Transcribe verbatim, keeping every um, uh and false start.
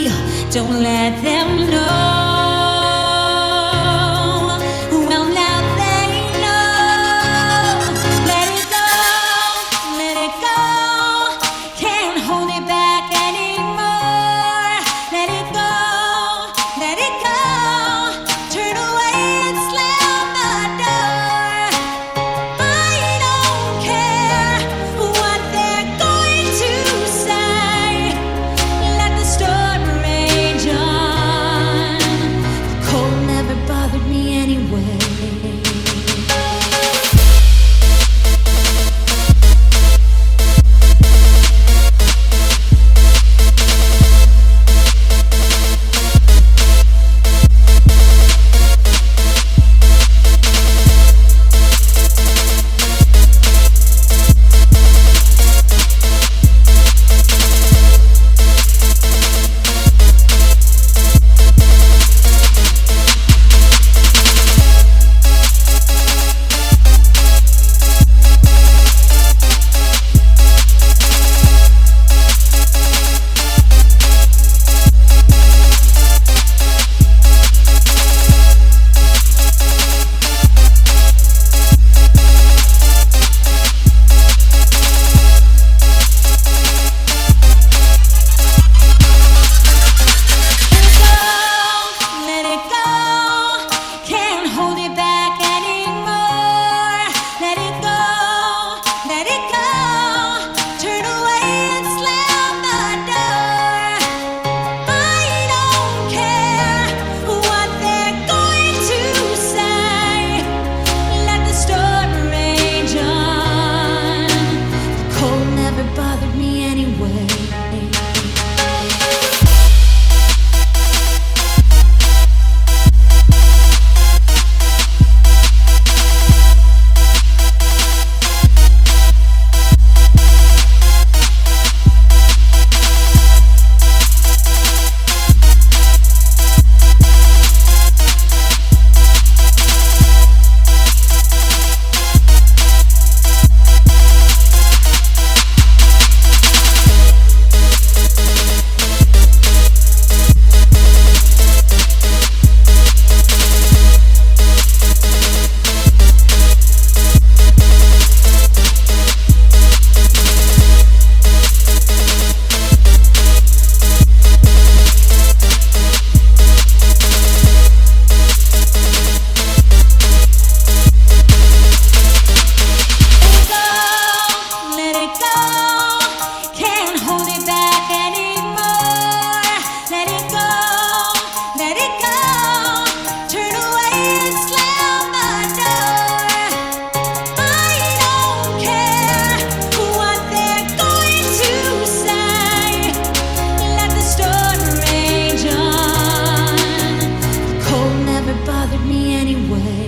feel. Don't let them know. Well, now they know. Let it go, let it go. Can't hold it back anymore. Let it go, let it go. Turn away and slam the door. I don't care what they're going to say. Let the storm rage on. The cold never bothered me anyway. Bothered me anyway. Bothered me anyway.